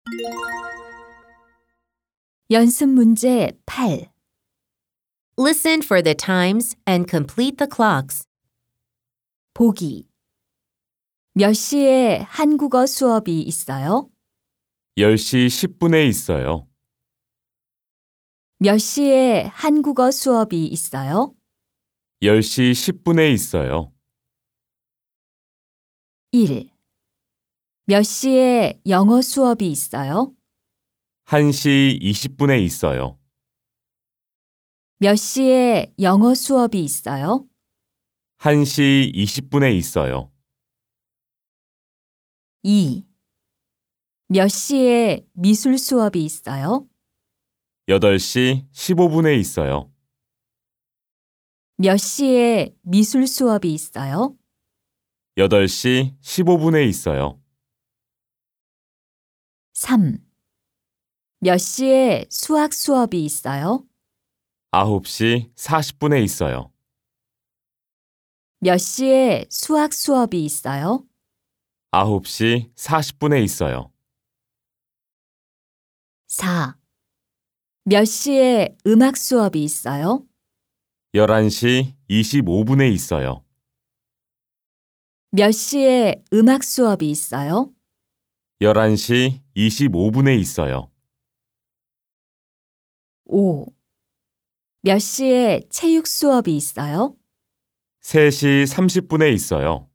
연습 문제 8. Listen for the times and complete the clocks. 보기. 몇 시에 한국어 수업이 있어요? 10시 10분에 있어요. 몇 시에 한국어 수업이 있어요? 10시 10분에 있어요. 1. 몇 시에 영어 수업이 있어요? 1시 20분에 있어요. 몇 시에 영어 수업이 있어요? 1시 20분에 있어요. 2. 몇 시에 미술 수업이 있어요? 8시 15분에 있어요. 몇 시에 미술 수업이 있어요? 8시 15분에 있어요. 3. 몇 시에 수학 수업이 있어요? 9시 40분에 있어요. 몇 시에 수학 수업이 있어요? 9시 40분에 있어요. 4. 몇 시에 음악 수업이 있어요? 11시 25분에 있어요. 몇 시에 음악 수업이 있어요? 11시 25분에 있어요. 5. 몇 시에 체육 수업이 있어요? 3시 30분에 있어요.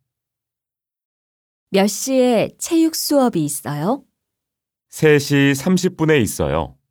몇 시에 체육 수업이 있어요? 3시 30분에 있어요.